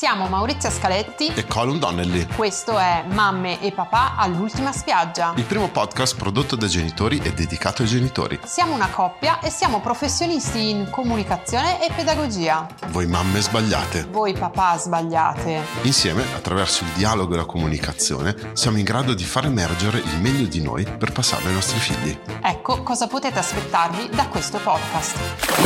Siamo Maurizia Scaletti e Colum Donnelly. Questo è Mamme e Papà all'ultima spiaggia. Il primo podcast prodotto da genitori e dedicato ai genitori. Siamo una coppia e siamo professionisti in comunicazione e pedagogia. Voi mamme sbagliate. Voi papà sbagliate. Insieme, attraverso il dialogo e la comunicazione, siamo in grado di far emergere il meglio di noi per passarlo ai nostri figli. Ecco cosa potete aspettarvi da questo podcast.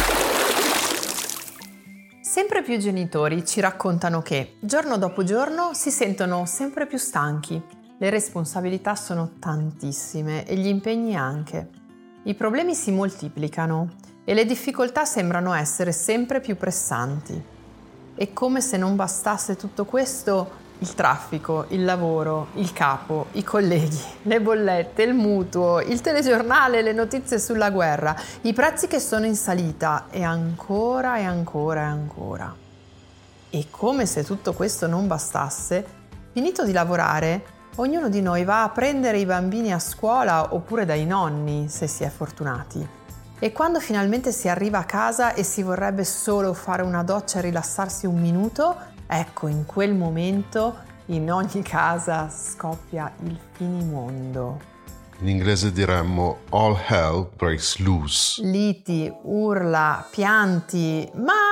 Sempre più genitori ci raccontano che giorno dopo giorno si sentono sempre più stanchi. Le responsabilità sono tantissime e gli impegni anche. I problemi si moltiplicano e le difficoltà sembrano essere sempre più pressanti. E come se non bastasse tutto questo, il traffico, il lavoro, il capo, i colleghi, le bollette, il mutuo, il telegiornale, le notizie sulla guerra, i prezzi che sono in salita e ancora e ancora e ancora. E come se tutto questo non bastasse, finito di lavorare, ognuno di noi va a prendere i bambini a scuola oppure dai nonni, se si è fortunati. E quando finalmente si arriva a casa e si vorrebbe solo fare una doccia e rilassarsi un minuto, ecco, in quel momento in ogni casa scoppia il finimondo. In inglese diremmo all hell breaks loose. Liti, urla, pianti,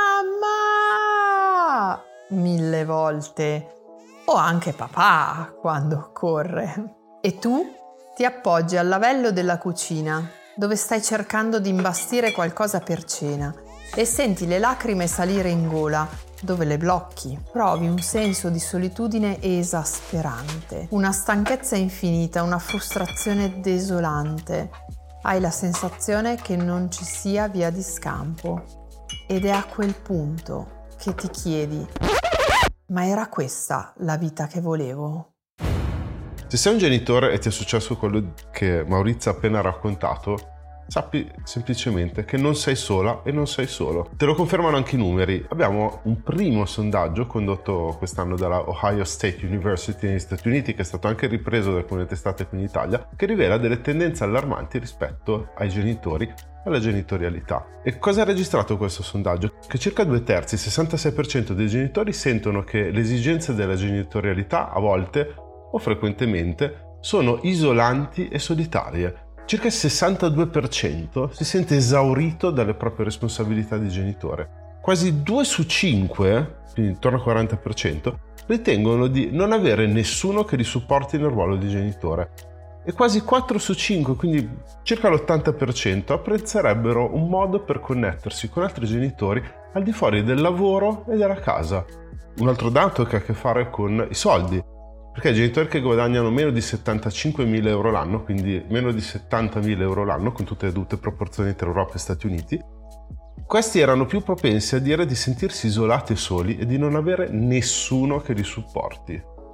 mamma! 1000 volte. O anche papà quando corre. E tu ti appoggi al lavello della cucina, dove stai cercando di imbastire qualcosa per cena, e senti le lacrime salire in gola, dove le blocchi. Provi un senso di solitudine esasperante, una stanchezza infinita, una frustrazione desolante. Hai la sensazione che non ci sia via di scampo. Ed è a quel punto che ti chiedi: ma era questa la vita che volevo? Se sei un genitore e ti è successo quello che Maurizia ha appena raccontato, sappi semplicemente che non sei sola e non sei solo. Te lo confermano anche i numeri. Abbiamo un primo sondaggio condotto quest'anno dalla Ohio State University negli Stati Uniti, che è stato anche ripreso da alcune testate qui in Italia, che rivela delle tendenze allarmanti rispetto ai genitori e alla genitorialità. E cosa ha registrato questo sondaggio? Che circa 2/3, il 66% dei genitori sentono che le esigenze della genitorialità a volte o frequentemente sono isolanti e solitarie. Circa il 62% si sente esaurito dalle proprie responsabilità di genitore. Quasi 2 su 5, quindi intorno al 40%, ritengono di non avere nessuno che li supporti nel ruolo di genitore. E quasi 4 su 5, quindi circa l'80%, apprezzerebbero un modo per connettersi con altri genitori al di fuori del lavoro e della casa. Un altro dato che ha a che fare con i soldi. Perché i genitori che guadagnano meno di 75.000 euro l'anno, quindi meno di 70.000 euro l'anno, con tutte le dovute proporzioni tra Europa e Stati Uniti, questi erano più propensi a dire di sentirsi isolati e soli e di non avere nessuno che li supporti.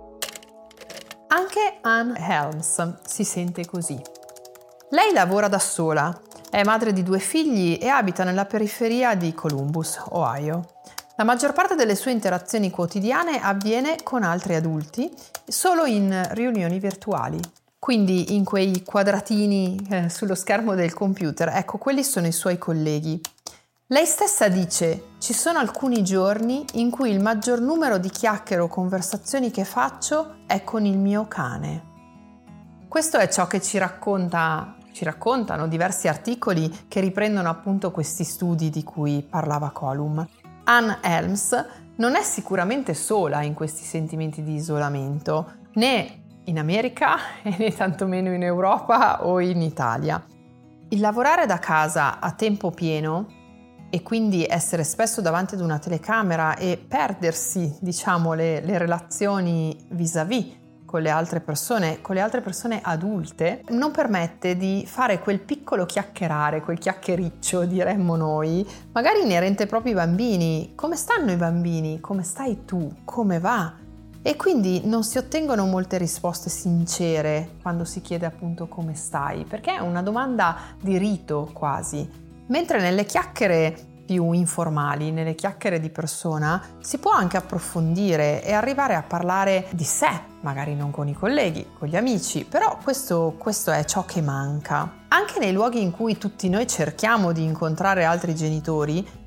Anche Anne Helms si sente così. Lei lavora da sola, è madre di 2 figli e abita nella periferia di Columbus, Ohio. La maggior parte delle sue interazioni quotidiane avviene con altri adulti, solo in riunioni virtuali. Quindi in quei quadratini sullo schermo del computer, ecco, quelli sono i suoi colleghi. Lei stessa dice: ci sono alcuni giorni in cui il maggior numero di chiacchiere o conversazioni che faccio è con il mio cane. Questo è ciò che ci raccontano diversi articoli che riprendono appunto questi studi di cui parlava Colum. Anne Helms non è sicuramente sola in questi sentimenti di isolamento, né in America né tantomeno in Europa o in Italia. Il lavorare da casa a tempo pieno e quindi essere spesso davanti ad una telecamera e perdersi, le relazioni vis-à-vis con le altre persone adulte, non permette di fare quel piccolo chiacchierare, quel chiacchiericcio, diremmo noi, magari inerente proprio ai bambini. Come stanno i bambini? Come stai tu? Come va? E quindi non si ottengono molte risposte sincere quando si chiede appunto come stai, perché è una domanda di rito quasi. Mentre nelle chiacchiere più informali, nelle chiacchiere di persona, si può anche approfondire e arrivare a parlare di sé, magari non con i colleghi, con gli amici, però questo è ciò che manca. Anche nei luoghi in cui tutti noi cerchiamo di incontrare altri genitori,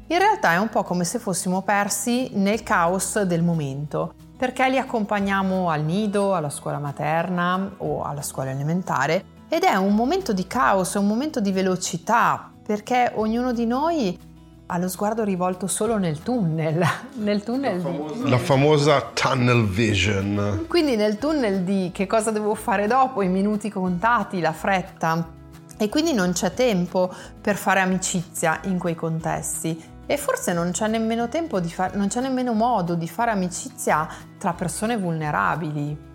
in realtà è un po' come se fossimo persi nel caos del momento, perché li accompagniamo al nido, alla scuola materna o alla scuola elementare, ed è un momento di caos, è un momento di velocità, perché ognuno di noi ha lo sguardo rivolto solo nel tunnel la famosa tunnel vision. Quindi nel tunnel di che cosa devo fare dopo, i minuti contati, la fretta, e quindi non c'è tempo per fare amicizia in quei contesti. E forse non c'è nemmeno non c'è nemmeno modo di fare amicizia tra persone vulnerabili.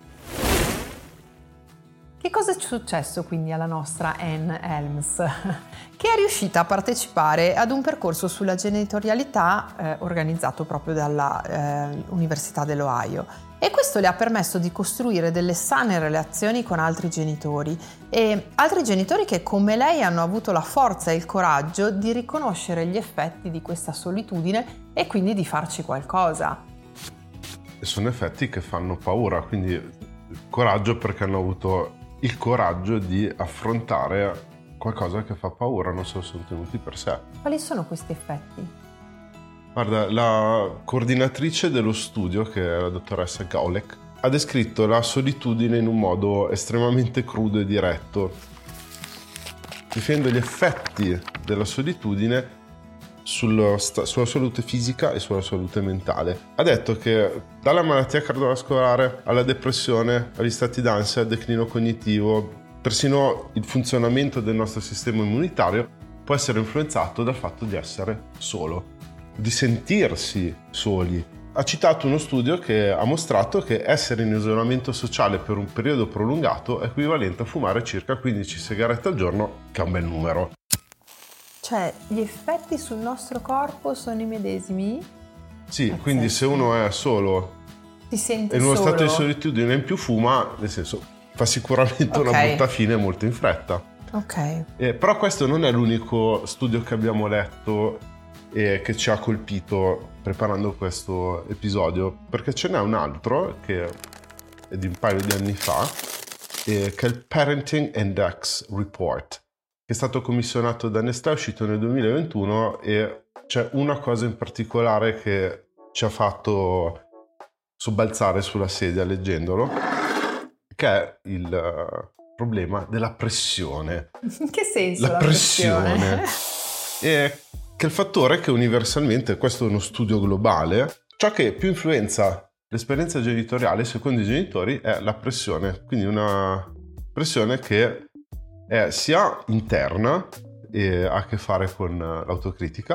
Che cosa è successo quindi alla nostra Anne Helms? Che è riuscita a partecipare ad un percorso sulla genitorialità organizzato proprio dalla Università dell'Ohio, e questo le ha permesso di costruire delle sane relazioni con altri genitori, e altri genitori che come lei hanno avuto la forza e il coraggio di riconoscere gli effetti di questa solitudine e quindi di farci qualcosa. E sono effetti che fanno paura, quindi coraggio perché hanno avuto il coraggio di affrontare qualcosa che fa paura, non se lo sono tenuti per sé. Quali sono questi effetti? Guarda, la coordinatrice dello studio, che è la dottoressa Gaulik, ha descritto la solitudine in un modo estremamente crudo e diretto, definendo gli effetti della solitudine sulla salute fisica e sulla salute mentale. Ha detto che dalla malattia cardiovascolare alla depressione, agli stati d'ansia, al declino cognitivo, persino il funzionamento del nostro sistema immunitario può essere influenzato dal fatto di essere solo, di sentirsi soli. Ha citato uno studio che ha mostrato che essere in isolamento sociale per un periodo prolungato è equivalente a fumare circa 15 sigarette al giorno, che è un bel numero. Cioè, gli effetti sul nostro corpo sono i medesimi? Sì, Pazzesco. Quindi se uno è solo si sente e in uno solo. stato di solitudine in più fuma, nel senso, fa sicuramente una brutta fine molto in fretta. Ok. Però questo non è l'unico studio che abbiamo letto e che ci ha colpito preparando questo episodio, perché ce n'è un altro che è di un paio di anni fa, che è il Parenting Index Report, che è stato commissionato da Nestlé, è uscito nel 2021, e c'è una cosa in particolare che ci ha fatto sobbalzare sulla sedia leggendolo, che è il problema della pressione. In che senso la pressione? E che il fattore che universalmente, questo è uno studio globale, ciò che più influenza l'esperienza genitoriale secondo i genitori è la pressione, quindi una pressione che è sia interna e ha a che fare con l'autocritica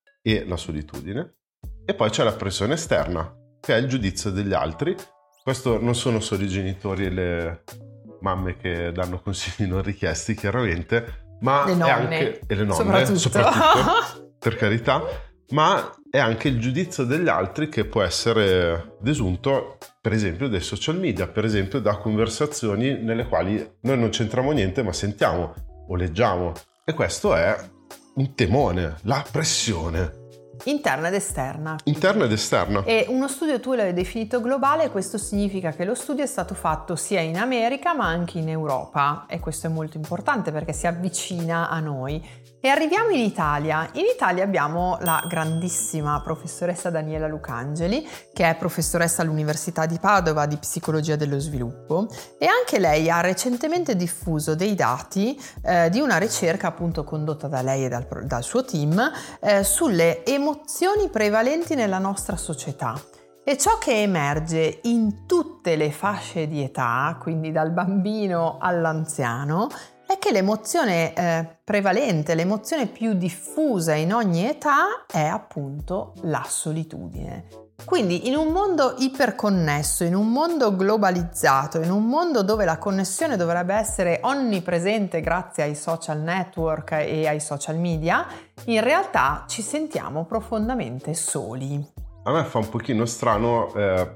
e la solitudine, e poi c'è la pressione esterna, che è il giudizio degli altri. Questo non sono solo i genitori e le mamme che danno consigli non richiesti, chiaramente, ma le nonne, è anche e le nonne soprattutto per carità, ma è anche il giudizio degli altri che può essere desunto, per esempio, dai social media, per esempio da conversazioni nelle quali noi non c'entriamo niente ma sentiamo o leggiamo, e questo è un temone, la pressione interna ed esterna. Interna ed esterna. E uno studio tu l'hai definito globale, questo significa che lo studio è stato fatto sia in America ma anche in Europa, e questo è molto importante perché si avvicina a noi. E arriviamo in Italia. In Italia abbiamo la grandissima professoressa Daniela Lucangeli, che è professoressa all'Università di Padova di Psicologia dello Sviluppo, e anche lei ha recentemente diffuso dei dati di una ricerca appunto condotta da lei e dal suo team sulle emozioni prevalenti nella nostra società. E ciò che emerge in tutte le fasce di età, quindi dal bambino all'anziano, è che l'emozione prevalente, l'emozione più diffusa in ogni età è appunto la solitudine. Quindi in un mondo iperconnesso, in un mondo globalizzato, in un mondo dove la connessione dovrebbe essere onnipresente grazie ai social network e ai social media, in realtà ci sentiamo profondamente soli. A me fa un pochino strano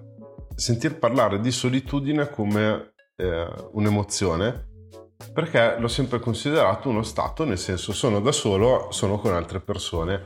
sentir parlare di solitudine come un'emozione, perché l'ho sempre considerato uno stato, nel senso sono da solo, sono con altre persone,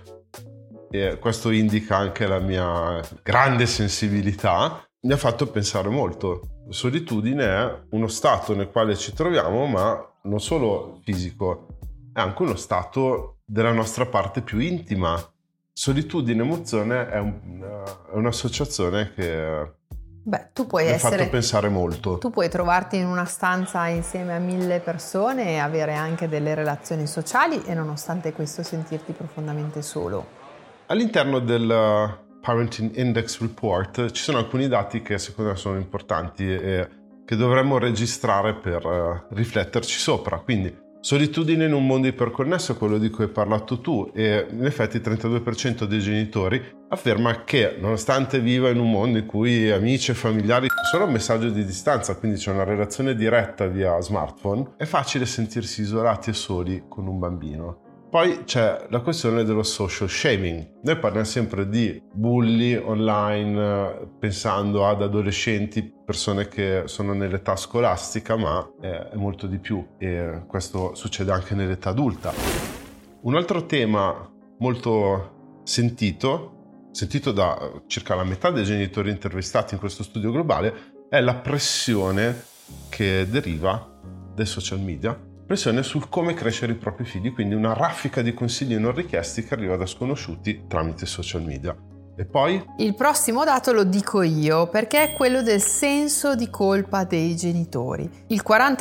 e questo indica anche la mia grande sensibilità. Mi ha fatto pensare molto. Solitudine è uno stato nel quale ci troviamo, ma non solo fisico, è anche uno stato della nostra parte più intima, solitudine emozione è un'associazione che tu puoi mi ha fatto pensare molto. Tu puoi trovarti in una stanza insieme a 1000 persone e avere anche delle relazioni sociali e nonostante questo sentirti profondamente solo. All'interno del Parenting Index Report ci sono alcuni dati che secondo me sono importanti e che dovremmo registrare per rifletterci sopra. Quindi solitudine in un mondo iperconnesso, quello di cui hai parlato tu, e in effetti il 32% dei genitori afferma che nonostante viva in un mondo in cui amici e familiari sono un messaggio di distanza, quindi c'è una relazione diretta via smartphone, è facile sentirsi isolati e soli con un bambino. Poi c'è la questione dello social shaming. Noi parliamo sempre di bulli online pensando ad adolescenti, persone che sono nell'età scolastica, ma è molto di più e questo succede anche nell'età adulta. Un altro tema molto sentito da circa la metà dei genitori intervistati in questo studio globale, è la pressione che deriva dai social media. Pressione sul come crescere i propri figli, quindi una raffica di consigli non richiesti che arriva da sconosciuti tramite social media. E poi? Il prossimo dato lo dico io, perché è quello del senso di colpa dei genitori. Il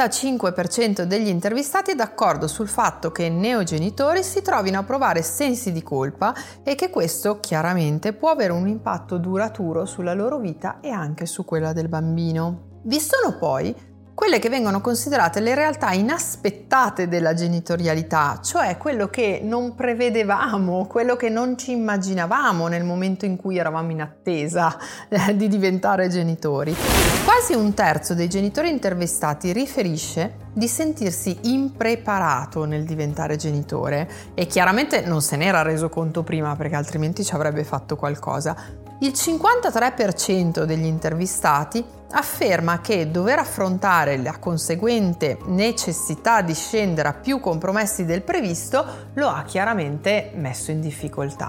45% degli intervistati è d'accordo sul fatto che i neogenitori si trovino a provare sensi di colpa e che questo chiaramente può avere un impatto duraturo sulla loro vita e anche su quella del bambino. Vi sono poi quelle che vengono considerate le realtà inaspettate della genitorialità, cioè quello che non prevedevamo, quello che non ci immaginavamo nel momento in cui eravamo in attesa di diventare genitori. Quasi un terzo dei genitori intervistati riferisce di sentirsi impreparato nel diventare genitore e chiaramente non se n'era reso conto prima perché altrimenti ci avrebbe fatto qualcosa. Il 53% degli intervistati afferma che dover affrontare la conseguente necessità di scendere a più compromessi del previsto lo ha chiaramente messo in difficoltà.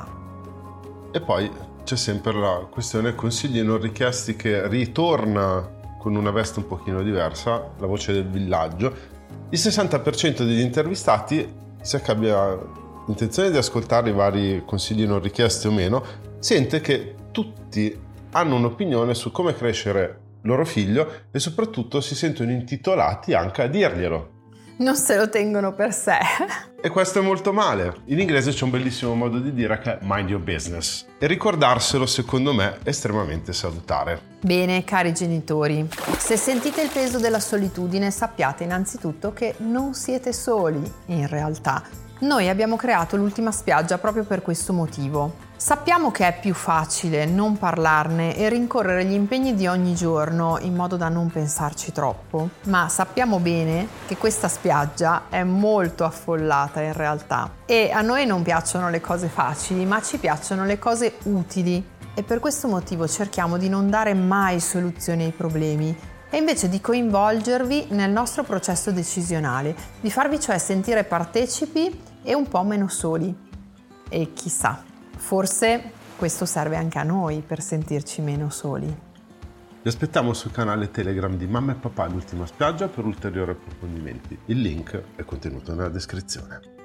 E poi c'è sempre la questione consigli non richiesti che ritorna con una veste un pochino diversa, la voce del villaggio. Il 60% degli intervistati, sia che abbia intenzione di ascoltare i vari consigli non richiesti o meno, sente che tutti hanno un'opinione su come crescere loro figlio e soprattutto si sentono intitolati anche a dirglielo. Non se lo tengono per sé. E questo è molto male. In inglese c'è un bellissimo modo di dire che è mind your business. E ricordarselo, secondo me, è estremamente salutare. Bene, cari genitori, se sentite il peso della solitudine, sappiate innanzitutto che non siete soli, in realtà. Noi abbiamo creato l'ultima spiaggia proprio per questo motivo. Sappiamo che è più facile non parlarne e rincorrere gli impegni di ogni giorno in modo da non pensarci troppo, ma sappiamo bene che questa spiaggia è molto affollata in realtà e a noi non piacciono le cose facili, ma ci piacciono le cose utili e per questo motivo cerchiamo di non dare mai soluzioni ai problemi e invece di coinvolgervi nel nostro processo decisionale, di farvi cioè sentire partecipi e un po' meno soli. E chissà, forse questo serve anche a noi per sentirci meno soli. Vi aspettiamo sul canale Telegram di Mamma e Papà l'ultima spiaggia per ulteriori approfondimenti. Il link è contenuto nella descrizione.